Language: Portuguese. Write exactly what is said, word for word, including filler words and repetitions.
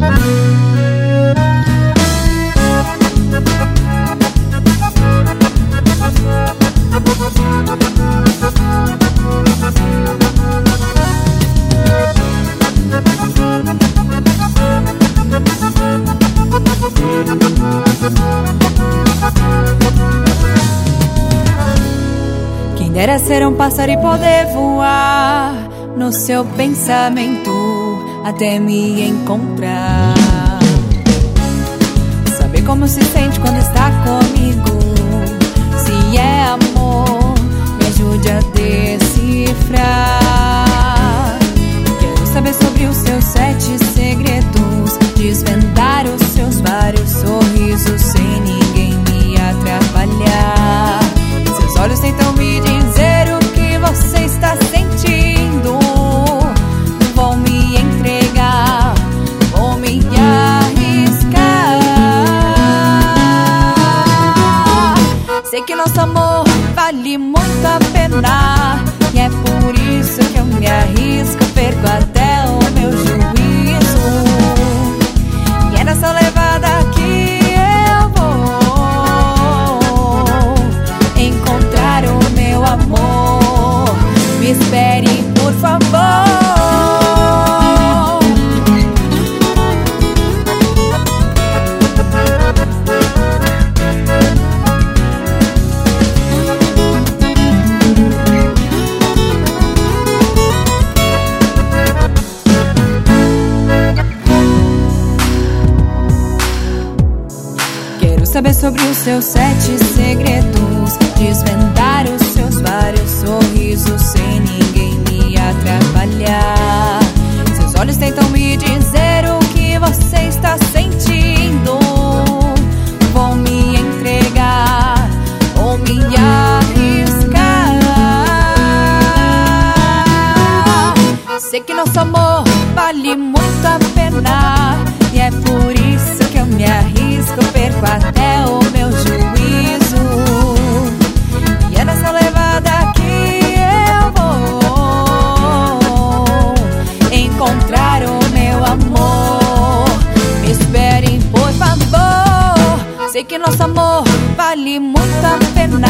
Quem dera ser um pássaro e poder voar no seu pensamento até me encontrar. Saber como se sente quando está comigo. Se é amor, me ajude a decifrar. Quero saber sobre os seus sete segredos, desvendar os seus vários sorrisos sem ninguém me atrapalhar. Seus olhos tentam me dizer o que você está sentindo. Vou me entregar, vou me arriscar. Sei que nosso amor vale muito a pena, e é por isso que eu me arrisco, perco até o meu juízo. E é nessa levada que eu vou encontrar o meu amor. Me espere, por favor. Saber sobre os seus sete segredos, desvendar os seus vários sorrisos sem ninguém me atrapalhar. Seus olhos tentam me dizer o que você está sentindo. Vou me entregar, vou me arriscar. Sei que nosso amor vale muito a pena, e é por isso que eu me arrisco, perco até o meu juízo. E é nessa levada que eu vou encontrar o meu amor. Me esperem, por favor. Sei que nosso amor vale muito a pena,